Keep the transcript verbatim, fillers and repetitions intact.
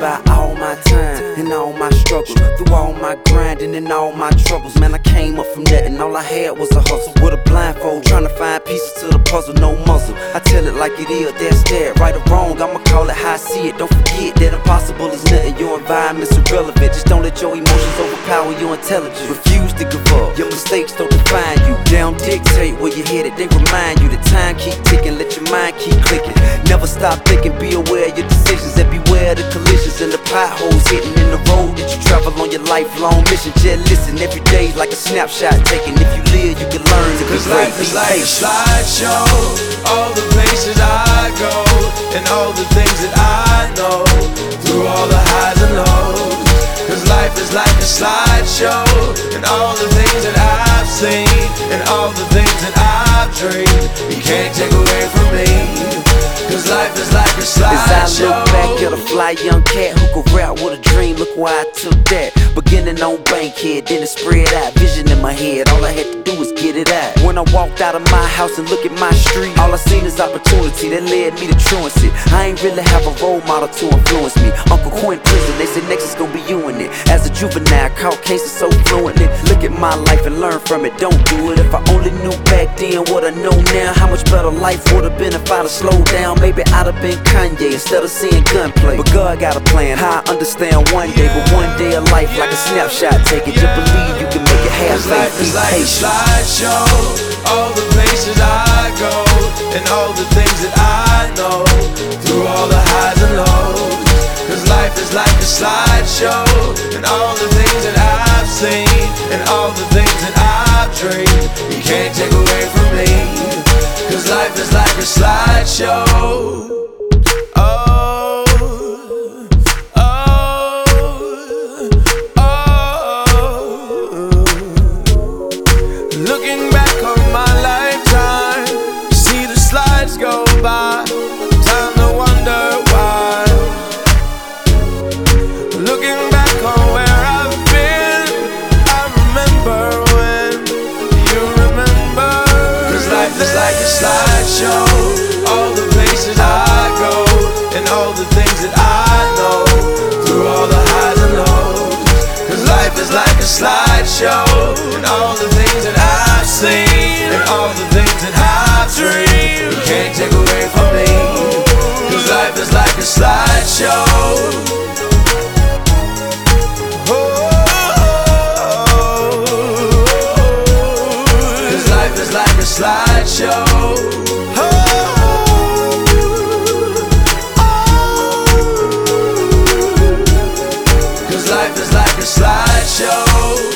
about all my time and all my struggles. Through all my grinding and all my troubles, man, I came up from nothing. All I had was a hustle with a blindfold, trying to find pieces to the puzzle, no muzzle. I tell it like it is, that's that. Right or wrong, I'ma call it how I see it. Don't forget that impossible is nothing. Your environment's irrelevant. Just don't let your emotions overpower your intelligence. Refuse to give up. Your mistakes don't define you. They don't dictate where you're headed. They remind you that time keep ticking. Let your mind keep clicking. Never stop thinking. Be aware of your decisions and beware of the collisions and the potholes hitting in the road that you travel on your lifelong mission. Just listen, every day's like a snapshot taken. If you live, you can learn to be Cause great. life is like a slideshow. All the places I go and all the things that I know, through all the highs and lows. Cause life is like a slideshow, and all the things that I've seen and all the things that I've dreamed, you can't take away from me. Cause life is like a slideshow. As I look back at a fly young cat who could rap with a dream, look why I took that. Beginning on Bankhead, then it spread out. Vision in my head, all I had to do was get it out. When I walked out of my house and look at my street, all I seen is opportunity that led me to truancy. I ain't really have a role model to influence me. Uncle Quinn prison, they said next is gonna be you in it. As a juvenile, caught cases so fluently. Look at my life and learn from it, don't do it. If I only knew back then what I know now, how much better life would have been if I'd have slowed down. Maybe I'd have been Kanye instead of seeing gunplay. But God got a plan, I understand one day. But one day of life like a snapshot, take it. Just believe you can make it half. Cause life is like a slideshow. All the places I go and all the things that I know, through all the highs and lows. Cause life is like a slideshow, and all the things that I've seen and all the things that I've dreamed, you can't take away from me. Cause life is like a slideshow. Oh, oh, oh. Looking back on my lifetime, see the slides go by, time to wonder why. Looking back on where I've been, I remember when you remember. Cause life is like a slideshow. All the places I go and all the things that I know, through all the highs and lows. Cause life is like a slideshow, and all the things that I've seen and all the things that I've dreamed, you can't take away from me. Cause life is like a slideshow. Like a slideshow. Oh, oh. Cause life is like a slideshow.